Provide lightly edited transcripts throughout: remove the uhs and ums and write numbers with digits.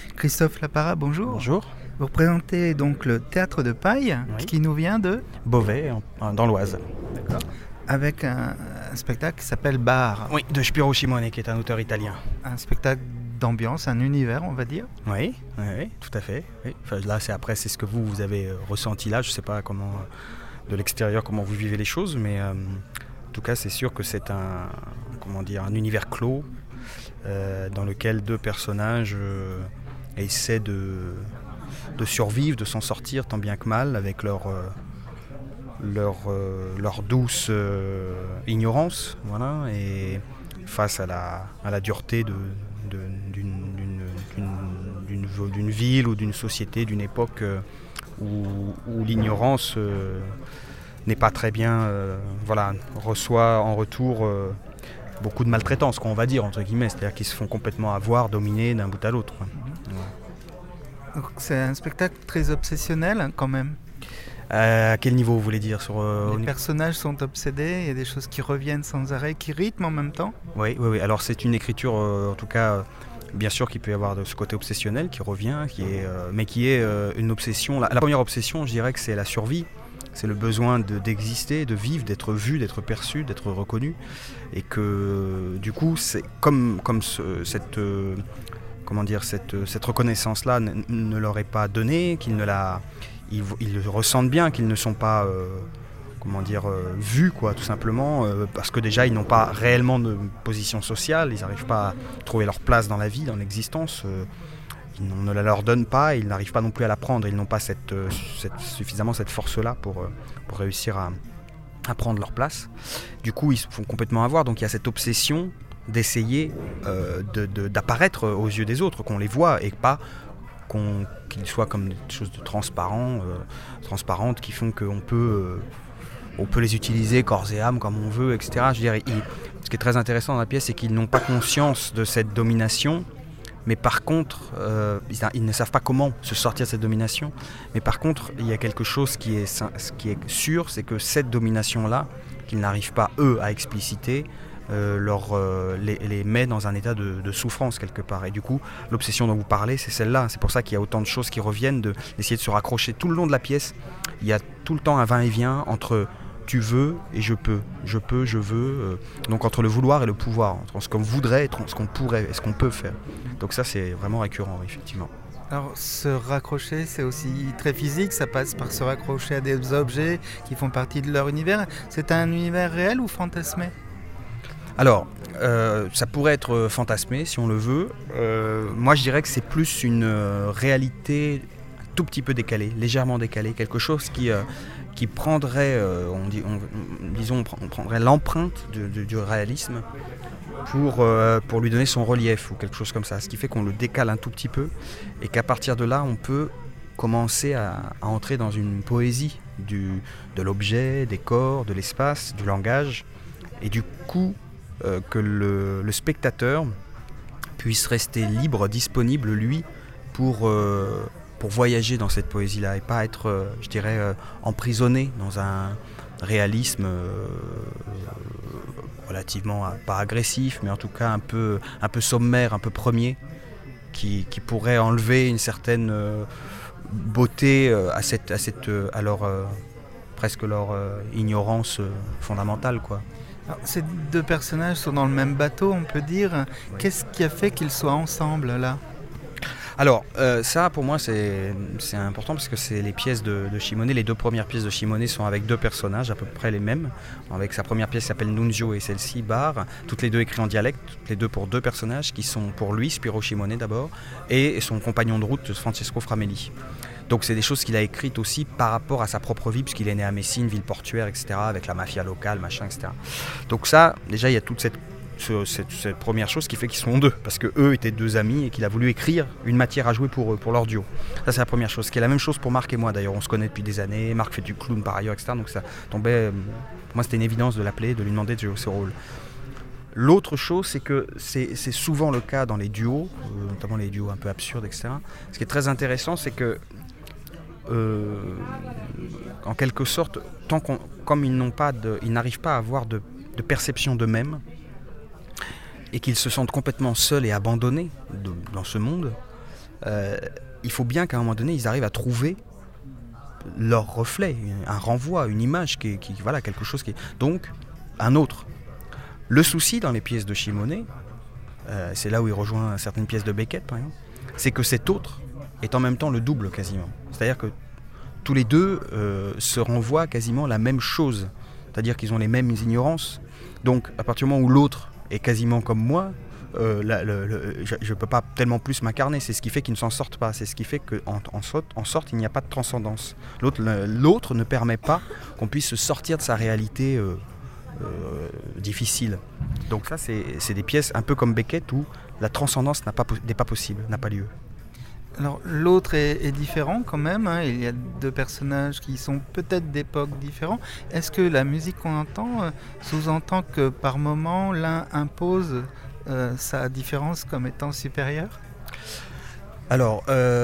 Christophe Lapara, bonjour. Bonjour. Vous représentez donc le Théâtre de Paille, Oui. qui nous vient de... Beauvais, dans l'Oise. D'accord. Avec un spectacle qui s'appelle Bar. Oui, de Spiro Simone, qui est un auteur italien. Un spectacle d'ambiance, un univers, on va dire. Oui, tout à fait. Oui. Enfin, là, c'est ce que vous avez ressenti là. Je ne sais pas comment, de l'extérieur, comment vous vivez les choses, mais en tout cas, c'est sûr que c'est un univers clos dans lequel deux personnages essaient de survivre, de s'en sortir tant bien que mal avec leur douce ignorance, voilà, et face à la dureté d'une ville ou d'une société, d'une époque où l'ignorance n'est pas très bien, reçoit en retour beaucoup de maltraitance, qu'on va dire, entre guillemets, c'est-à-dire qu'ils se font complètement avoir, dominer d'un bout à l'autre. Donc, c'est un spectacle très obsessionnel quand même. À quel niveau vous voulez dire Les personnages sont obsédés, il y a des choses qui reviennent sans arrêt, qui rythment en même temps. Oui. Alors c'est une écriture, en tout cas, bien sûr qu'il peut y avoir de ce côté obsessionnel qui revient, mais qui est une obsession. La première obsession, je dirais que c'est la survie. C'est le besoin d'exister, de vivre, d'être vu, d'être perçu, d'être reconnu. Et que du coup, c'est comme cette reconnaissance-là ne leur est pas donnée, ils le ressentent bien, qu'ils ne sont pas vus, quoi, tout simplement, parce que déjà ils n'ont pas réellement de position sociale, ils n'arrivent pas à trouver leur place dans la vie, dans l'existence, on ne la leur donne pas, et ils n'arrivent pas non plus à la prendre, ils n'ont pas suffisamment cette force-là pour réussir à prendre leur place. Du coup, ils se font complètement avoir, donc il y a cette obsession d'essayer d'apparaître aux yeux des autres, qu'on les voit et pas qu'ils soient comme des choses de transparentes qui font qu'on peut les utiliser corps et âme comme on veut, etc. Je dirais, ce qui est très intéressant dans la pièce, c'est qu'ils n'ont pas conscience de cette domination, mais par contre, ils ne savent pas comment se sortir de cette domination. Mais par contre, il y a quelque chose qui est sûr, c'est que cette domination-là, qu'ils n'arrivent pas, eux, à expliciter, les met dans un état de souffrance quelque part. Et du coup, l'obsession dont vous parlez, c'est celle-là. C'est pour ça qu'il y a autant de choses qui reviennent, d'essayer de se raccrocher tout le long de la pièce. Il y a tout le temps un va-et-vient entre tu veux et je peux, je veux. Donc entre le vouloir et le pouvoir, entre ce qu'on voudrait et ce qu'on pourrait et ce qu'on peut faire. Donc ça, c'est vraiment récurrent, effectivement. Alors, se raccrocher, c'est aussi très physique, ça passe par se raccrocher à des objets qui font partie de leur univers. C'est un univers réel ou fantasmé ? Alors, ça pourrait être fantasmé si on le veut. Moi, je dirais que c'est plus une réalité un tout petit peu décalée, légèrement décalée, quelque chose qui prendrait, on prendrait l'empreinte du réalisme pour lui donner son relief ou quelque chose comme ça. Ce qui fait qu'on le décale un tout petit peu et qu'à partir de là, on peut commencer à entrer dans une poésie de l'objet, des corps, de l'espace, du langage. Et du coup, que le spectateur puisse rester libre, disponible, lui, pour voyager dans cette poésie-là et pas être, emprisonné dans un réalisme relativement, pas agressif, mais en tout cas un peu sommaire, un peu premier, qui pourrait enlever une certaine beauté à leur presque leur ignorance fondamentale, quoi. Alors, ces deux personnages sont dans le même bateau, on peut dire. Oui. Qu'est-ce qui a fait qu'ils soient ensemble, là ? Alors, ça, pour moi, c'est important parce que c'est les pièces de Simone. Les deux premières pièces de Simone sont avec deux personnages, à peu près les mêmes. Avec sa première pièce qui s'appelle Nunzio et celle-ci, Bar. Toutes les deux écrites en dialecte, toutes les deux pour deux personnages qui sont pour lui, Spiro Simone d'abord, et son compagnon de route, Francesco Framelli. Donc c'est des choses qu'il a écrites aussi par rapport à sa propre vie, puisqu'il est né à Messine, ville portuaire, etc., avec la mafia locale, machin, etc. Donc ça, déjà, il y a toute cette première chose qui fait qu'ils sont deux, parce qu'eux étaient deux amis et qu'il a voulu écrire une matière à jouer pour eux, pour leur duo. Ça, c'est la première chose, qui est la même chose pour Marc et moi, d'ailleurs. On se connaît depuis des années, Marc fait du clown par ailleurs, etc. Donc ça tombait, pour moi, c'était une évidence de l'appeler, de lui demander de jouer ce rôle. L'autre chose, c'est que c'est souvent le cas dans les duos, notamment les duos un peu absurdes, etc. Ce qui est très intéressant, c'est que en quelque sorte, comme ils n'arrivent pas à avoir de perception d'eux-mêmes et qu'ils se sentent complètement seuls et abandonnés dans ce monde, il faut bien qu'à un moment donné, ils arrivent à trouver leur reflet, un renvoi, une image voilà, quelque chose qui est... Donc, un autre. Le souci dans les pièces de Simonet, c'est là où il rejoint certaines pièces de Beckett, par exemple, c'est que cet autre est en même temps le double quasiment. C'est-à-dire que tous les deux se renvoient quasiment la même chose. C'est-à-dire qu'ils ont les mêmes ignorances. Donc, à partir du moment où l'autre est quasiment comme moi, je ne peux pas tellement plus m'incarner. C'est ce qui fait qu'ils ne s'en sortent pas. C'est ce qui fait qu'en sorte, il n'y a pas de transcendance. L'autre ne permet pas qu'on puisse se sortir de sa réalité difficile. Donc ça, c'est des pièces un peu comme Beckett où la transcendance n'est pas possible, n'a pas lieu. Alors l'autre est différent quand même, hein. Il y a deux personnages qui sont peut-être d'époques différentes. Est-ce que la musique qu'on entend sous-entend que par moment l'un impose sa différence comme étant supérieure ? Alors,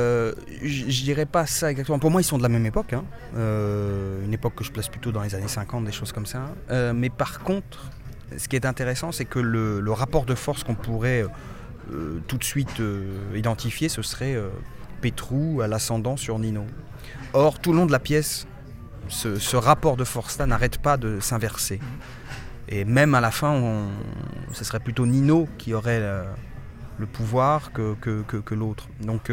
je dirais pas ça exactement. Pour moi, ils sont de la même époque, hein. Une époque que je place plutôt dans les années 50, des choses comme ça. Mais par contre, ce qui est intéressant, c'est que le rapport de force qu'on pourrait tout de suite identifier, ce serait Pétrou à l'ascendant sur Nino. Or, tout le long de la pièce, ce rapport de force-là n'arrête pas de s'inverser. Et même à la fin, ce serait plutôt Nino qui aurait le pouvoir que l'autre. Donc,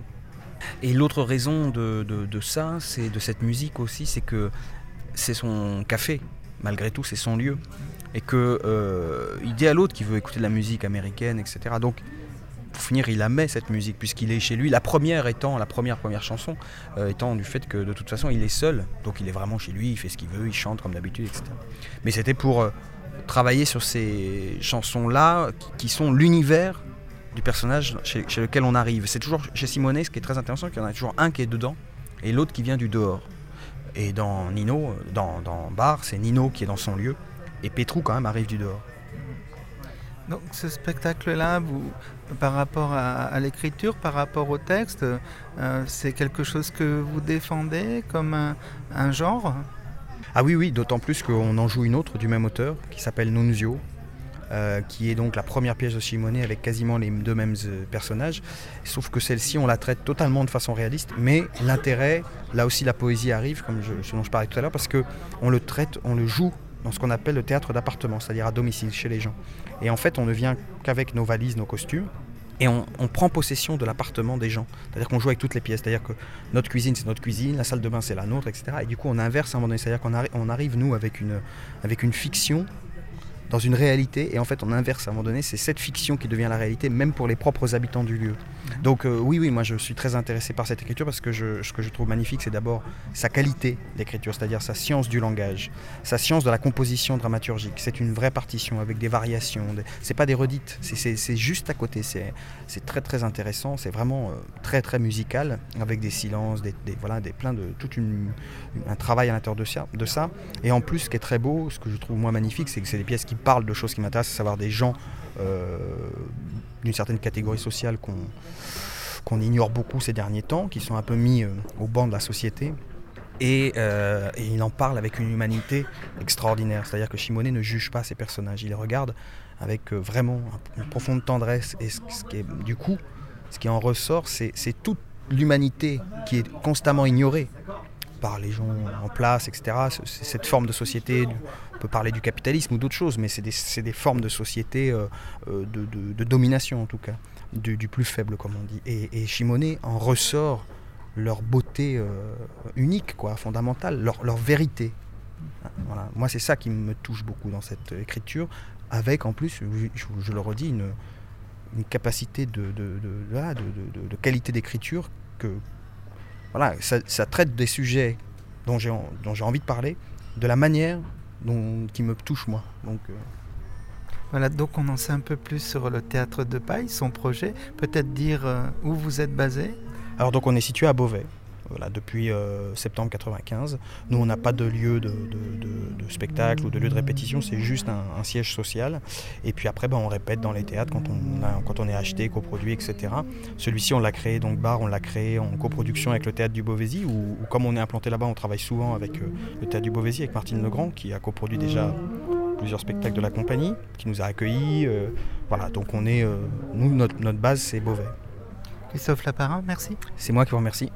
et l'autre raison de ça, c'est de cette musique aussi, c'est que c'est son café, malgré tout, c'est son lieu. Et qu'il dit à l'autre qu'il veut écouter de la musique américaine, etc. Donc, pour finir, il la met cette musique, puisqu'il est chez lui. La première chanson étant du fait que de toute façon, il est seul. Donc, il est vraiment chez lui, il fait ce qu'il veut, il chante comme d'habitude, etc. Mais c'était pour travailler sur ces chansons-là qui sont l'univers du personnage chez lequel on arrive. C'est toujours chez Simonet, ce qui est très intéressant, qu'il y en a toujours un qui est dedans et l'autre qui vient du dehors. Et dans Nino, dans Bar, c'est Nino qui est dans son lieu et Pétrou quand même arrive du dehors. Donc ce spectacle-là, par rapport à l'écriture, par rapport au texte, c'est quelque chose que vous défendez comme un genre ? Ah oui, d'autant plus qu'on en joue une autre du même auteur qui s'appelle Nunzio, qui est donc la première pièce de Simonet avec quasiment les deux mêmes personnages, sauf que celle-ci on la traite totalement de façon réaliste, mais l'intérêt, là aussi la poésie arrive, comme ce dont je parlais tout à l'heure, parce qu'on le traite, on le joue dans ce qu'on appelle le théâtre d'appartement, c'est-à-dire à domicile, chez les gens. Et en fait on ne vient qu'avec nos valises, nos costumes, et on prend possession de l'appartement des gens. C'est-à-dire qu'on joue avec toutes les pièces. C'est-à-dire que notre cuisine, c'est notre cuisine, la salle de bain, c'est la nôtre, etc. Et du coup, on inverse à un moment donné. C'est-à-dire qu'on arrive, nous, avec une fiction dans une réalité. Et en fait, on inverse à un moment donné. C'est cette fiction qui devient la réalité, même pour les propres habitants du lieu. Donc oui, moi, je suis très intéressé par cette écriture parce que ce que je trouve magnifique, c'est d'abord sa qualité d'écriture, c'est-à-dire sa science du langage, sa science de la composition dramaturgique. C'est une vraie partition avec des variations. C'est pas des redites, c'est juste à côté. C'est très très intéressant. C'est vraiment très très musical avec des silences, un travail à l'intérieur de ça. Et en plus, ce qui est très beau, ce que je trouve moi magnifique, c'est que c'est des pièces qui parlent de choses qui m'intéressent, à savoir des gens d'une certaine catégorie sociale qu'on ignore beaucoup ces derniers temps, qui sont un peu mis au banc de la société. Et il en parle avec une humanité extraordinaire. C'est-à-dire que Simonet ne juge pas ses personnages. Il les regarde avec vraiment une profonde tendresse. Et ce qui en ressort, c'est toute l'humanité qui est constamment ignorée par les gens en place, etc. C'est cette forme de société, on peut parler du capitalisme ou d'autres choses, mais c'est des formes de société de domination en tout cas, du plus faible comme on dit. Et Simonet en ressort leur beauté unique, fondamentale, leur vérité. Voilà. Moi c'est ça qui me touche beaucoup dans cette écriture, avec en plus, je le redis, une capacité de qualité d'écriture que... Voilà, ça traite des sujets dont j'ai envie de parler, de la manière qui me touche moi. Voilà, donc on en sait un peu plus sur le Théâtre de Paille, son projet. Peut-être dire où vous êtes basé ? Alors donc on est situé à Beauvais, depuis septembre 95. Nous on n'a pas de lieu de spectacle ou de lieu de répétition, c'est juste un siège social. Et puis après on répète dans les théâtres quand on est acheté, coproduit, etc. Celui-ci on l'a créé, donc Bar, on l'a créé en coproduction avec le Théâtre du Beauvaisis, où comme on est implanté là-bas, on travaille souvent avec le Théâtre du Beauvaisis, avec Martine Legrand, qui a coproduit déjà plusieurs spectacles de la compagnie, qui nous a accueillis. Voilà, donc on est, nous notre base c'est Beauvais. Christophe Laparin, merci. C'est moi qui vous remercie.